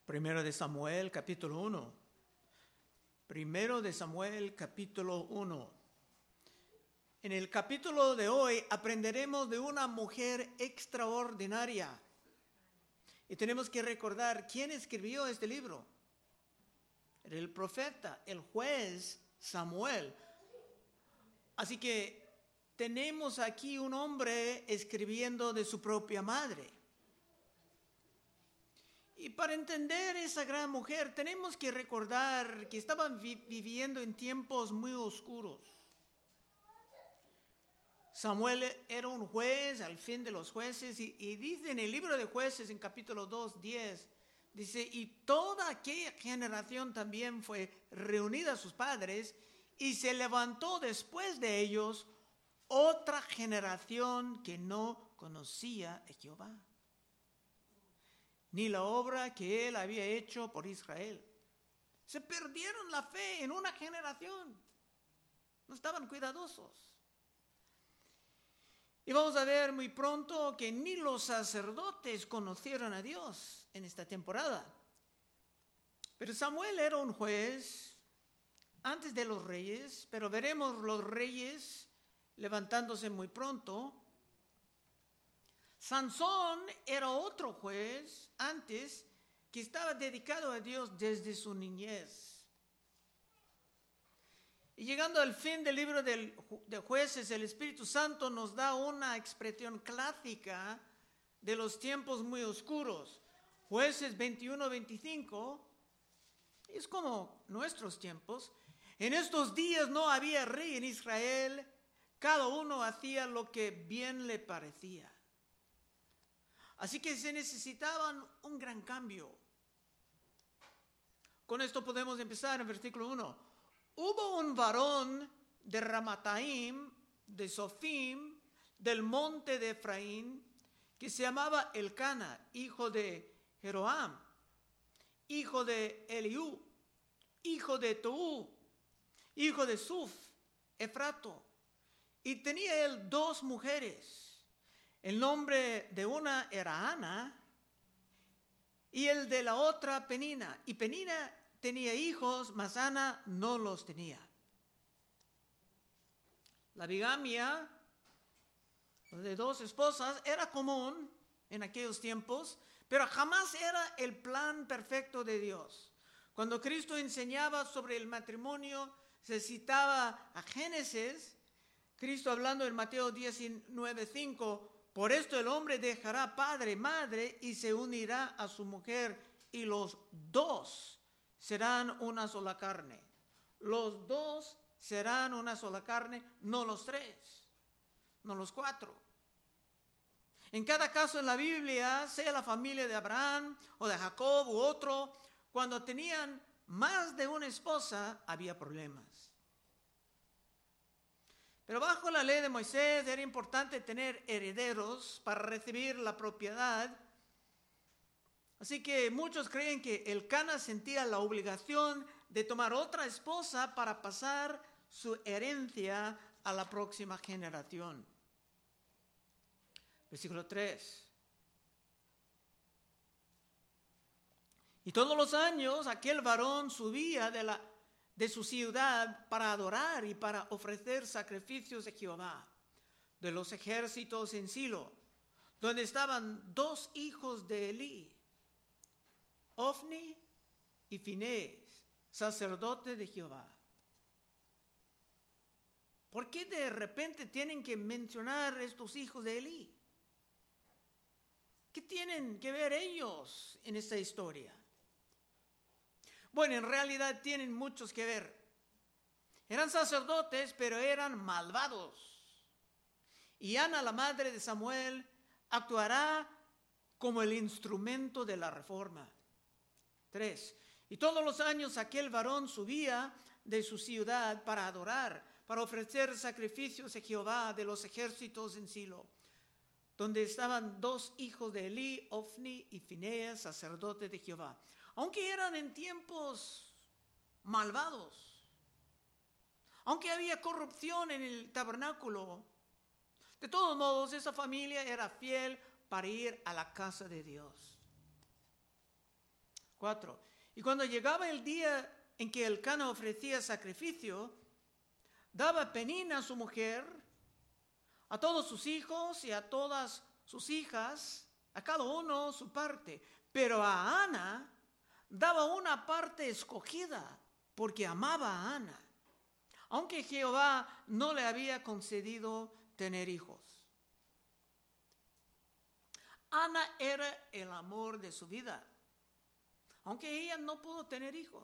Primero de Samuel, capítulo 1. Primero de Samuel, capítulo 1. En el capítulo de hoy aprenderemos de una mujer extraordinaria. Y tenemos que recordar quién escribió este libro. Era el profeta, el juez Samuel. Así que tenemos aquí un hombre escribiendo de su propia madre. Y para entender esa gran mujer tenemos que recordar que estaban viviendo en tiempos muy oscuros. Samuel era un juez al fin de los jueces y dice en el libro de Jueces en capítulo 2, 10, dice, y toda aquella generación también fue reunida a sus padres y se levantó después de ellos otra generación que no conocía a Jehová, ni la obra que él había hecho por Israel. Se perdieron la fe en una generación. No estaban cuidadosos. Y vamos a ver muy pronto que ni los sacerdotes conocieron a Dios en esta temporada. Pero Samuel era un juez antes de los reyes, pero veremos los reyes levantándose muy pronto. Sansón era otro juez antes que estaba dedicado a Dios desde su niñez. Y llegando al fin del libro de Jueces, el Espíritu Santo nos da una expresión clásica de los tiempos muy oscuros. Jueces 21-25 es como nuestros tiempos. En estos días no había rey en Israel, cada uno hacía lo que bien le parecía. Así que se necesitaban un gran cambio. Con esto podemos empezar en versículo 1. Hubo un varón de Ramataim, de Sofim, del monte de Efraín, que se llamaba Elcana, hijo de Jeroam, hijo de Eliú, hijo de Toú, hijo de Suf, Efrato. Y tenía él 2 mujeres. El nombre de una era Ana y el de la otra Penina. Y Penina tenía hijos, mas Ana no los tenía. La bigamia de 2 esposas era común en aquellos tiempos, pero jamás era el plan perfecto de Dios. Cuando Cristo enseñaba sobre el matrimonio, se citaba a Génesis, Cristo hablando en Mateo 19:5, por esto el hombre dejará padre y madre y se unirá a su mujer y los 2 serán una sola carne. Los 2 serán una sola carne, no los 3, no los 4. En cada caso en la Biblia, sea la familia de Abraham o de Jacob u otro, cuando tenían más de una esposa, había problemas. Pero bajo la ley de Moisés era importante tener herederos para recibir la propiedad. Así que muchos creen que Elcana sentía la obligación de tomar otra esposa para pasar su herencia a la próxima generación. Versículo 3. Y todos los años aquel varón subía de su ciudad para adorar y para ofrecer sacrificios a Jehová de los ejércitos en Silo, donde estaban 2 hijos de Elí, Ofni y Finés, sacerdote de Jehová. ¿Por qué de repente tienen que mencionar estos hijos de Elí? ¿Qué tienen que ver ellos en esta historia? Bueno, en realidad tienen muchos que ver. Eran sacerdotes, pero eran malvados. Y Ana, la madre de Samuel, actuará como el instrumento de la reforma. 3. Y todos los años aquel varón subía de su ciudad para adorar, para ofrecer sacrificios a Jehová de los ejércitos en Silo, donde estaban 2 hijos de Elí, Ofni y Fineas, sacerdote de Jehová. Aunque eran en tiempos malvados, aunque había corrupción en el tabernáculo, de todos modos esa familia era fiel para ir a la casa de Dios. 4. Y cuando llegaba el día en que Elcana ofrecía sacrificio, daba Penina a su mujer, a todos sus hijos y a todas sus hijas, a cada uno su parte. Pero a Ana daba una parte escogida, porque amaba a Ana, aunque Jehová no le había concedido tener hijos. Ana era el amor de su vida, aunque ella no pudo tener hijos.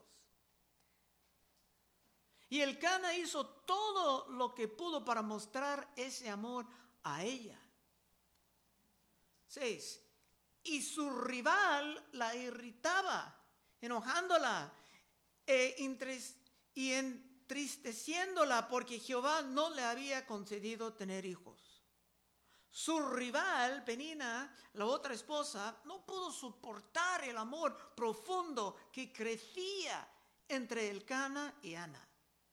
Y Elcana hizo todo lo que pudo para mostrar ese amor a ella. 6. Y su rival la irritaba, enojándola y entristeciéndola porque Jehová no le había concedido tener hijos. Su rival, Penina, la otra esposa, no pudo soportar el amor profundo que crecía entre Elcana y Ana.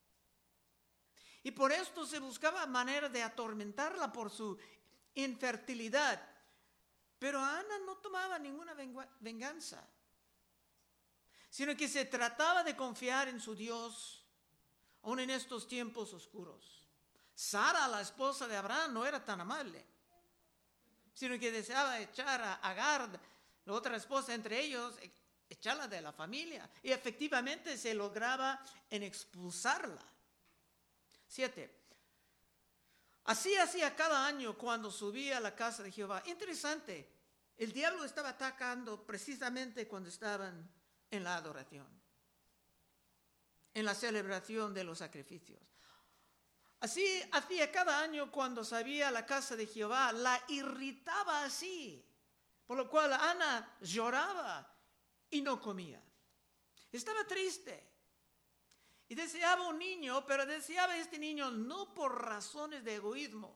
Y por esto se buscaba manera de atormentarla por su infertilidad. Pero Ana no tomaba ninguna venganza, sino que se trataba de confiar en su Dios, aun en estos tiempos oscuros. Sara, la esposa de Abraham, no era tan amable, sino que deseaba echar a Agar, la otra esposa, entre ellos, echarla de la familia. Y efectivamente se lograba en expulsarla. 7. Así hacía cada año cuando subía a la casa de Jehová. Interesante, el diablo estaba atacando precisamente cuando estaban en la adoración, en la celebración de los sacrificios. Así hacía cada año cuando subía a la casa de Jehová, la irritaba así, por lo cual Ana lloraba y no comía. Estaba triste. Y deseaba un niño, pero deseaba este niño no por razones de egoísmo.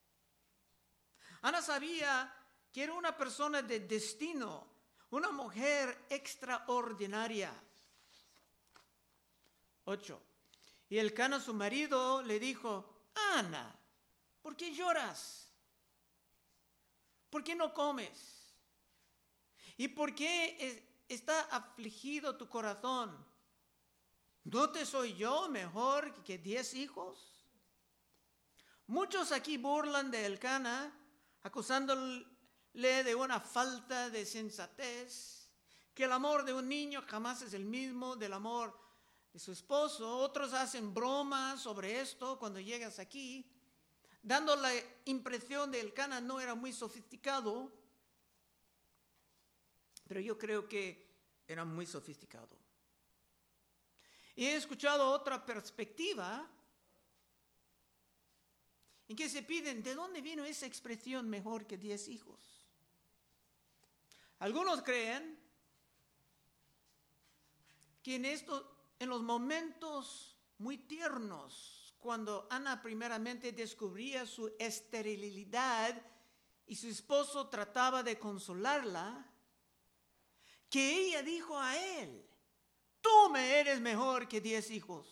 Ana sabía que era una persona de destino, una mujer extraordinaria. 8. Y Elcana, su marido, le dijo: Ana, ¿por qué lloras? ¿Por qué no comes? ¿Y por qué está afligido tu corazón? ¿No te soy yo mejor que 10 hijos? Muchos aquí burlan de Elcana, acusándole de una falta de sensatez, que el amor de un niño jamás es el mismo del amor de su esposo. Otros hacen bromas sobre esto cuando llegas aquí, dando la impresión de Elcana no era muy sofisticado, pero yo creo que era muy sofisticado. Y he escuchado otra perspectiva en que se piden, ¿de dónde vino esa expresión mejor que 10 hijos? Algunos creen que en los momentos muy tiernos, cuando Ana primeramente descubría su esterilidad y su esposo trataba de consolarla, que ella dijo a él: tú me eres mejor que 10 hijos.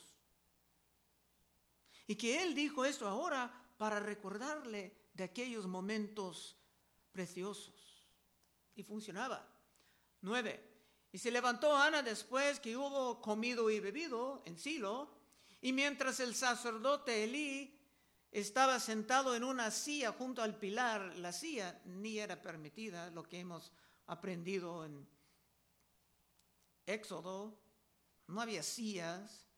Y que él dijo esto ahora para recordarle de aquellos momentos preciosos. Y funcionaba. 9. Y se levantó Ana después que hubo comido y bebido en Silo, y mientras el sacerdote Elí estaba sentado en una silla junto al pilar. La silla ni era permitida, lo que hemos aprendido en Éxodo. No había sillas.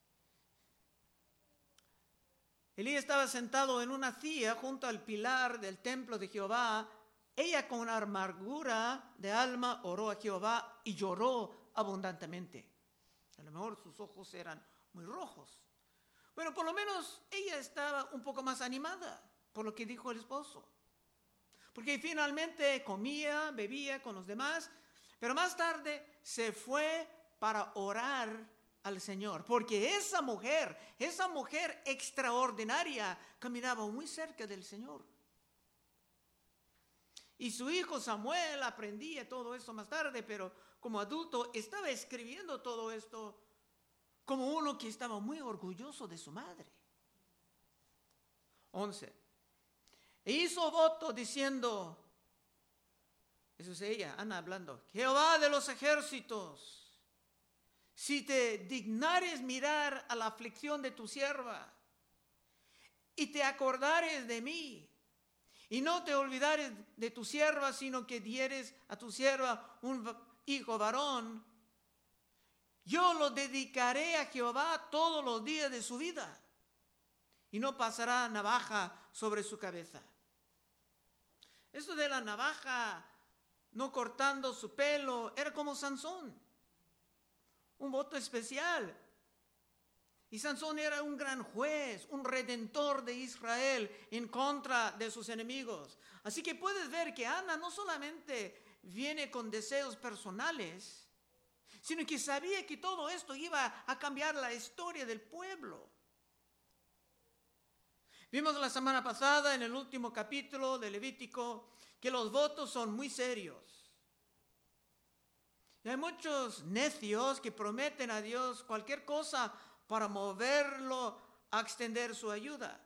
Elí estaba sentado en una silla junto al pilar del templo de Jehová. Ella con amargura de alma oró a Jehová y lloró abundantemente. A lo mejor sus ojos eran muy rojos. Bueno, por lo menos ella estaba un poco más animada por lo que dijo el esposo. Porque finalmente comía, bebía con los demás, pero más tarde se fue para orar al Señor, porque esa mujer extraordinaria, caminaba muy cerca del Señor. Y su hijo Samuel aprendía todo esto más tarde, pero como adulto estaba escribiendo todo esto como uno que estaba muy orgulloso de su madre. 11. E hizo voto diciendo, eso es ella, Ana hablando: Jehová de los ejércitos, si te dignares mirar a la aflicción de tu sierva, y te acordares de mí, y no te olvidares de tu sierva, sino que dieres a tu sierva un hijo varón, yo lo dedicaré a Jehová todos los días de su vida, y no pasará navaja sobre su cabeza. Esto de la navaja no cortando su pelo era como Sansón, un voto especial. Y Sansón era un gran juez, un redentor de Israel en contra de sus enemigos. Así que puedes ver que Ana no solamente viene con deseos personales, sino que sabía que todo esto iba a cambiar la historia del pueblo. Vimos la semana pasada en el último capítulo de Levítico que los votos son muy serios. Y hay muchos necios que prometen a Dios cualquier cosa para moverlo a extender su ayuda.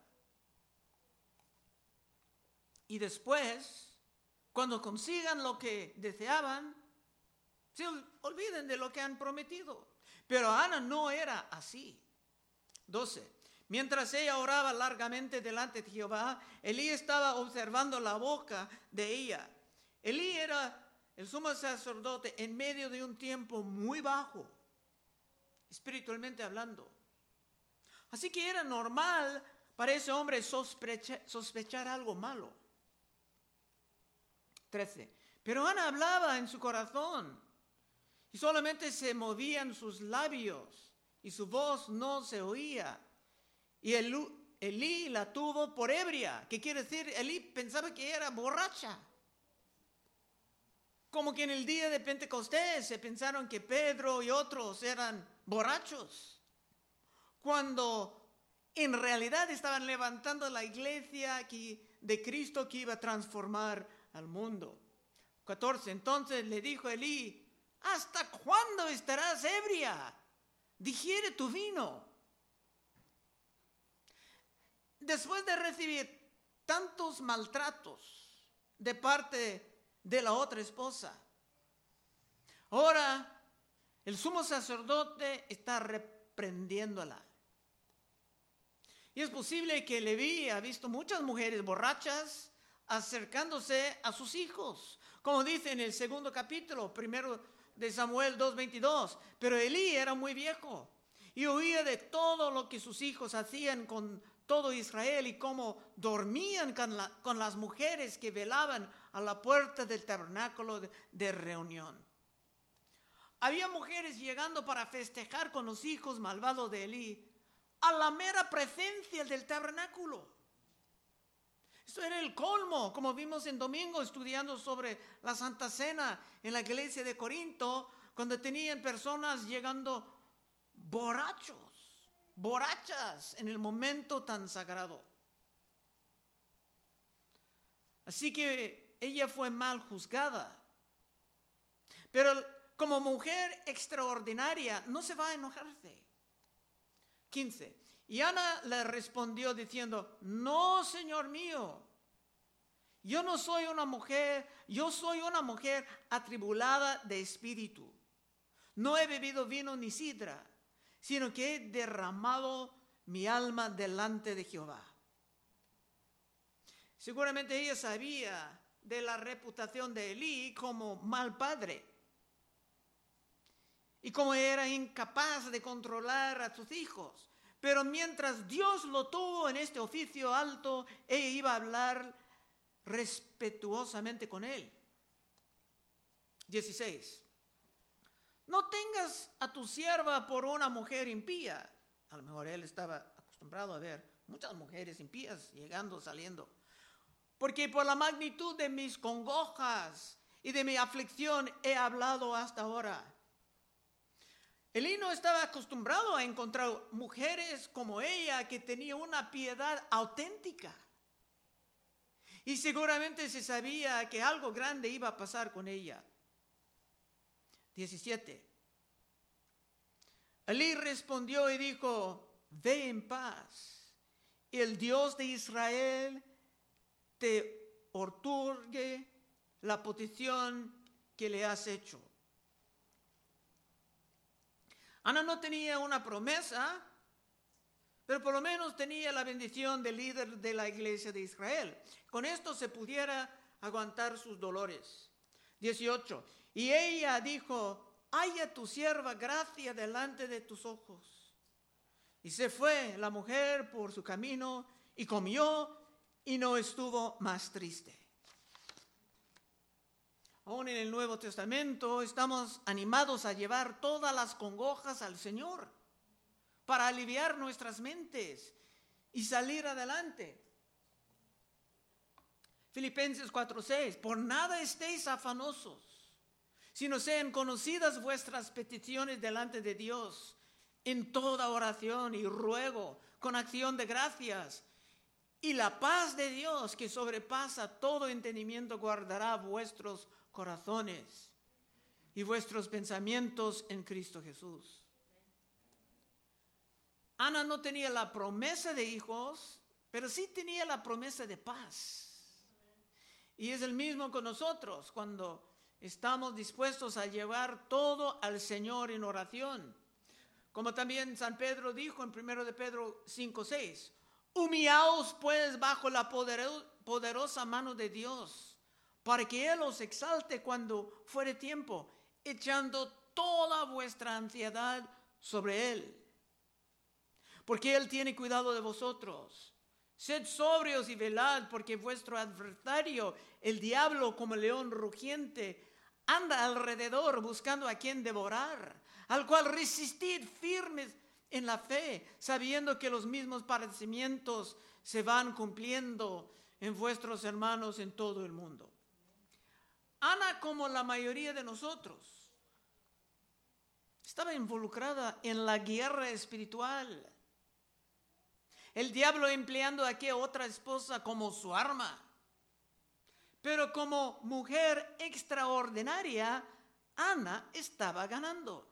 Y después, cuando consigan lo que deseaban, se olviden de lo que han prometido. Pero Ana no era así. 12. Mientras ella oraba largamente delante de Jehová, Elí estaba observando la boca de ella. Elí era el sumo sacerdote en medio de un tiempo muy bajo, espiritualmente hablando. Así que era normal para ese hombre sospechar algo malo. 13. Pero Ana hablaba en su corazón y solamente se movían sus labios y su voz no se oía. Y Elí la tuvo por ebria. ¿Qué quiere decir? Elí pensaba que era borracha. Como que en el día de Pentecostés se pensaron que Pedro y otros eran borrachos, cuando en realidad estaban levantando la iglesia de Cristo que iba a transformar al mundo. 14. Entonces le dijo Elí: ¿hasta cuándo estarás ebria? Digiere tu vino. Después de recibir tantos maltratos de parte de la otra esposa, ahora el sumo sacerdote está reprendiéndola. Y es posible que Leví ha visto muchas mujeres borrachas acercándose a sus hijos, como dice en el segundo capítulo, primero de Samuel 2:22. Pero Elí era muy viejo y oía de todo lo que sus hijos hacían con todo Israel y cómo dormían con las mujeres que velaban a la puerta del tabernáculo de reunión. Había mujeres llegando para festejar con los hijos malvados de Elí a la mera presencia del tabernáculo. Esto era el colmo, como vimos en domingo estudiando sobre la Santa Cena en la iglesia de Corinto, cuando tenían personas llegando borrachas en el momento tan sagrado. Así que ella fue mal juzgada. Pero como mujer extraordinaria no se va a enojarse. 15. Y Ana le respondió diciendo: no, Señor mío, yo soy una mujer atribulada de espíritu. No he bebido vino ni sidra, sino que he derramado mi alma delante de Jehová. Seguramente ella sabía de la reputación de Elí como mal padre y como era incapaz de controlar a sus hijos. Pero mientras Dios lo tuvo en este oficio alto, ella iba a hablar respetuosamente con él. 16. No tengas a tu sierva por una mujer impía. A lo mejor él estaba acostumbrado a ver muchas mujeres impías llegando, saliendo. Porque por la magnitud de mis congojas y de mi aflicción he hablado hasta ahora. Elí no estaba acostumbrado a encontrar mujeres como ella que tenía una piedad auténtica. Y seguramente se sabía que algo grande iba a pasar con ella. 17. Elí respondió y dijo: ve en paz, y el Dios de Israel te otorgue la petición que le has hecho. Ana no tenía una promesa, pero por lo menos tenía la bendición del líder de la iglesia de Israel. Con esto se pudiera aguantar sus dolores. 18. Y ella dijo: haya tu sierva gracia delante de tus ojos. Y se fue la mujer por su camino y comió y no estuvo más triste. Aún en el Nuevo Testamento estamos animados a llevar todas las congojas al Señor para aliviar nuestras mentes y salir adelante. Filipenses 4:6, por nada estéis afanosos, sino sean conocidas vuestras peticiones delante de Dios en toda oración y ruego con acción de gracias. Y la paz de Dios, que sobrepasa todo entendimiento, guardará vuestros corazones y vuestros pensamientos en Cristo Jesús. Ana no tenía la promesa de hijos, pero sí tenía la promesa de paz. Y es el mismo con nosotros cuando estamos dispuestos a llevar todo al Señor en oración. Como también San Pedro dijo en 1 de Pedro 5:6, humillaos pues bajo la poderosa mano de Dios, para que Él os exalte cuando fuere tiempo, echando toda vuestra ansiedad sobre Él. Porque Él tiene cuidado de vosotros. Sed sobrios y velad, porque vuestro adversario, el diablo, como león rugiente, anda alrededor buscando a quien devorar, al cual resistid firmes en la fe, sabiendo que los mismos padecimientos se van cumpliendo en vuestros hermanos en todo el mundo. Ana, como la mayoría de nosotros, estaba involucrada en la guerra espiritual. El diablo empleando a aquella otra esposa como su arma. Pero como mujer extraordinaria, Ana estaba ganando.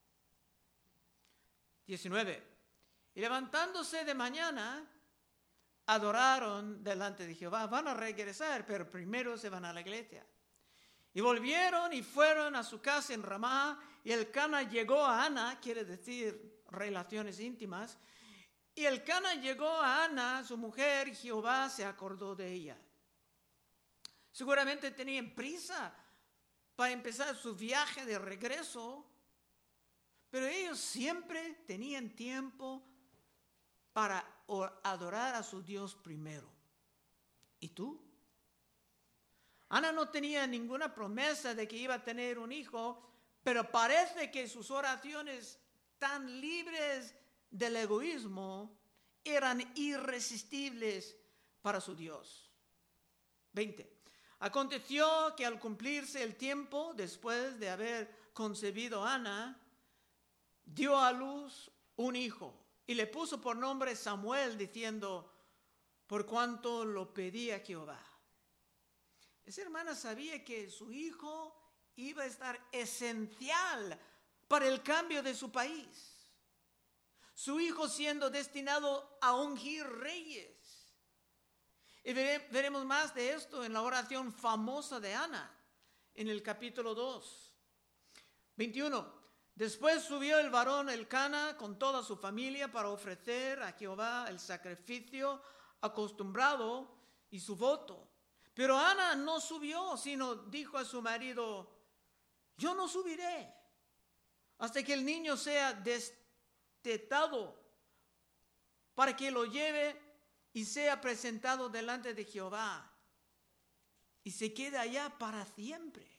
19. Y levantándose de mañana, adoraron delante de Jehová. Van a regresar, pero primero se van a la iglesia. Y volvieron y fueron a su casa en Ramá. Y Elcana llegó a Ana, quiere decir relaciones íntimas. Y Elcana llegó a Ana, su mujer, y Jehová se acordó de ella. Seguramente tenían prisa para empezar su viaje de regreso, pero ellos siempre tenían tiempo para adorar a su Dios primero. ¿Y tú? Ana no tenía ninguna promesa de que iba a tener un hijo, pero parece que sus oraciones tan libres del egoísmo eran irresistibles para su Dios. 20. Aconteció que al cumplirse el tiempo, después de haber concebido Ana, dio a luz un hijo y le puso por nombre Samuel, diciendo: por cuanto lo pedía Jehová. Esa hermana sabía que su hijo iba a estar esencial para el cambio de su país. Su hijo siendo destinado a ungir reyes. Y veremos más de esto en la oración famosa de Ana, en el capítulo 2. 21. Después subió el varón Elcana con toda su familia para ofrecer a Jehová el sacrificio acostumbrado y su voto. Pero Ana no subió, sino dijo a su marido: yo no subiré hasta que el niño sea destetado, para que lo lleve y sea presentado delante de Jehová y se quede allá para siempre.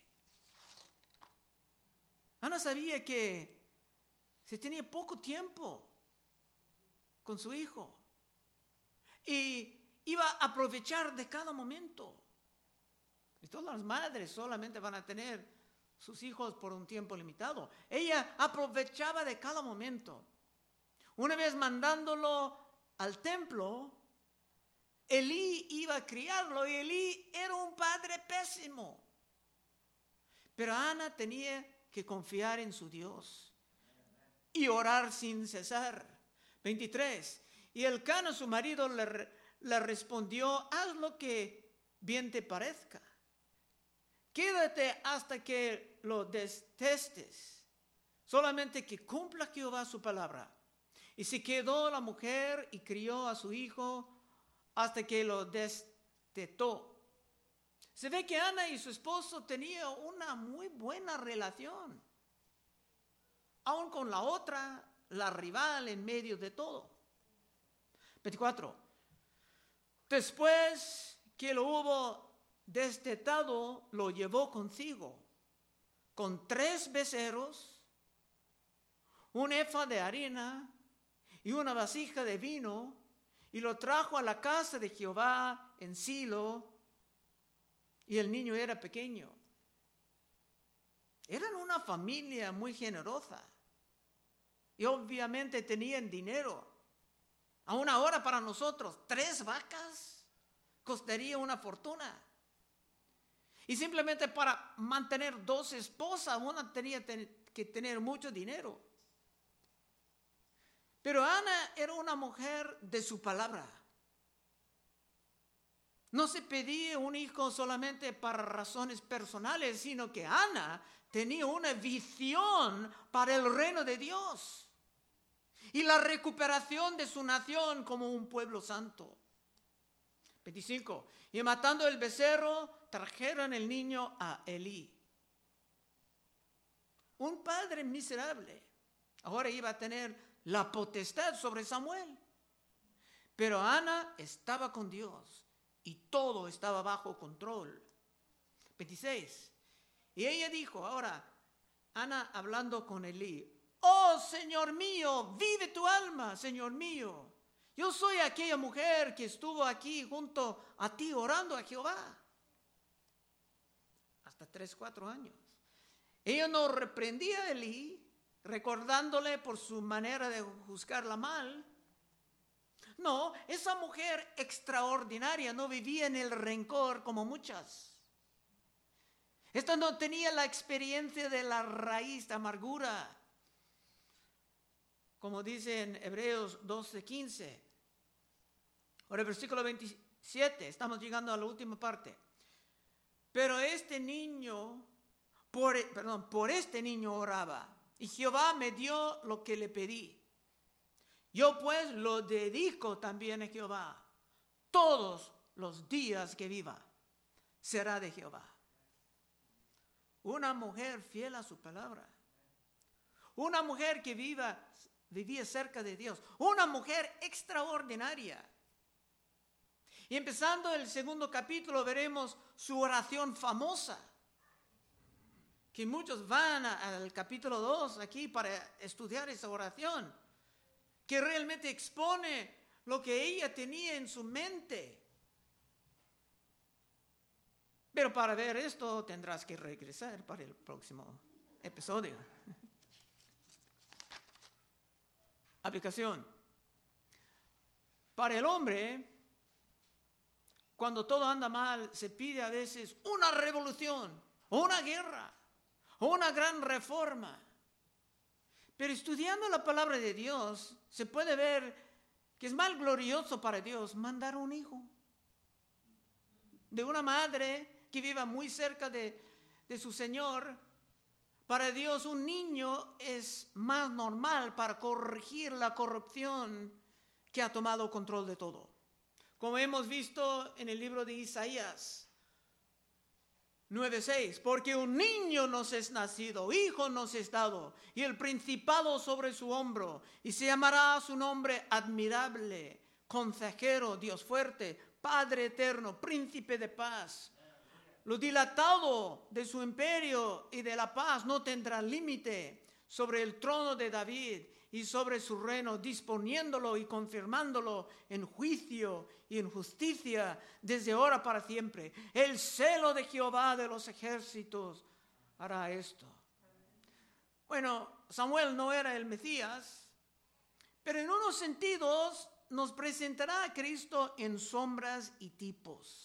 Ana sabía que se tenía poco tiempo con su hijo y iba a aprovechar de cada momento. Y todas las madres solamente van a tener sus hijos por un tiempo limitado. Ella aprovechaba de cada momento. Una vez mandándolo al templo, Elí iba a criarlo y Elí era un padre pésimo. Pero Ana tenía que confiar en su Dios y orar sin cesar. 23. Y Elcana, su marido, le respondió: haz lo que bien te parezca. Quédate hasta que lo detestes. solamente que cumpla Jehová su palabra. Y se quedó la mujer y crió a su hijo hasta que lo destetó. Se ve que Ana y su esposo tenían una muy buena relación, aun con la otra, la rival en medio de todo. 24. Después que lo hubo destetado, lo llevó consigo, con 3 becerros, un efa de harina y una vasija de vino, y lo trajo a la casa de Jehová en Silo, y el niño era pequeño. Eran una familia muy generosa, y obviamente tenían dinero. Aún ahora para nosotros, 3 vacas costaría una fortuna. Y simplemente para mantener 2 esposas, una tenía que tener mucho dinero. Pero Ana era una mujer de su palabra. No se pedía un hijo solamente para razones personales, sino que Ana tenía una visión para el reino de Dios y la recuperación de su nación como un pueblo santo. 25. Y matando el becerro, trajeron el niño a Elí. Un padre miserable. Ahora iba a tener la potestad sobre Samuel. Pero Ana estaba con Dios y todo estaba bajo control. 26. Y ella dijo, ahora, Ana hablando con Elí, oh Señor mío, vive tu alma, Señor mío. Yo soy aquella mujer que estuvo aquí junto a ti orando a Jehová. Hasta 3-4 años. Ella no reprendía a Elí, recordándole por su manera de juzgarla mal. No, esa mujer extraordinaria no vivía en el rencor como muchas. Esta no tenía la experiencia de la raíz de amargura. Como dice en Hebreos 12:15. Ahora el versículo 27, estamos llegando a la última parte. Pero este niño, por este niño oraba, y Jehová me dio lo que le pedí. Yo pues lo dedico también a Jehová. Todos los días que viva será de Jehová. Una mujer fiel a su palabra. Una mujer que vivía cerca de Dios. Una mujer extraordinaria. Y empezando el 2 capítulo veremos su oración famosa. Que muchos van al capítulo 2 aquí para estudiar esa oración. Que realmente expone lo que ella tenía en su mente. Pero para ver esto tendrás que regresar para el próximo episodio. Aplicación. Para el hombre, cuando todo anda mal, se pide a veces una revolución, o una guerra, o una gran reforma. Pero estudiando la palabra de Dios, se puede ver que es más glorioso para Dios mandar un hijo. De una madre que viva muy cerca de su Señor. Para Dios un niño es más normal para corregir la corrupción que ha tomado control de todo. Como hemos visto en el libro de Isaías 9:6, porque un niño nos es nacido, hijo nos es dado, y el principado sobre su hombro, y se llamará su nombre admirable, consejero, Dios fuerte, Padre eterno, príncipe de paz. Lo dilatado de su imperio y de la paz no tendrá límite sobre el trono de David y sobre su reino, disponiéndolo y confirmándolo en juicio y en justicia desde ahora para siempre. El celo de Jehová de los ejércitos hará esto. Bueno, Samuel no era el Mesías, pero en unos sentidos nos presentará a Cristo en sombras y tipos.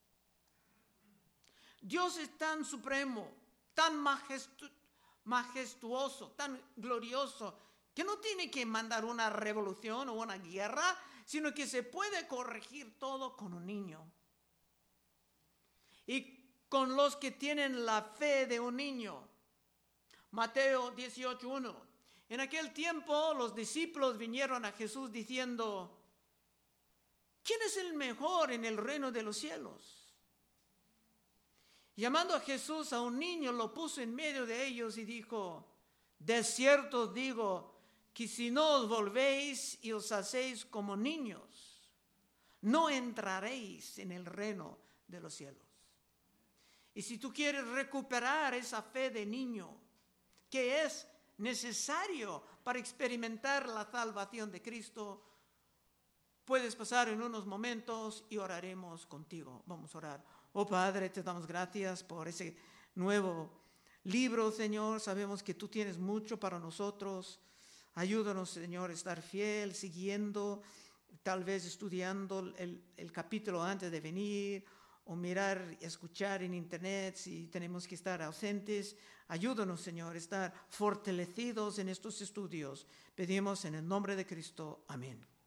Dios es tan supremo, tan majestuoso, tan glorioso, que no tiene que mandar una revolución o una guerra, sino que se puede corregir todo con un niño. Y con los que tienen la fe de un niño, Mateo 18:1. En aquel tiempo los discípulos vinieron a Jesús diciendo: ¿quién es el mejor en el reino de los cielos? Llamando a Jesús a un niño, lo puso en medio de ellos y dijo: de cierto os digo que si no os volvéis y os hacéis como niños, no entraréis en el reino de los cielos. Y si tú quieres recuperar esa fe de niño, que es necesario para experimentar la salvación de Cristo, puedes pasar en unos momentos y oraremos contigo. Vamos a orar. Oh Padre, te damos gracias por ese nuevo libro, Señor. Sabemos que tú tienes mucho para nosotros. Ayúdanos, Señor, a estar fiel, siguiendo, tal vez estudiando el capítulo antes de venir, o mirar y escuchar en internet si tenemos que estar ausentes. Ayúdanos, Señor, a estar fortalecidos en estos estudios. Pedimos en el nombre de Cristo. Amén.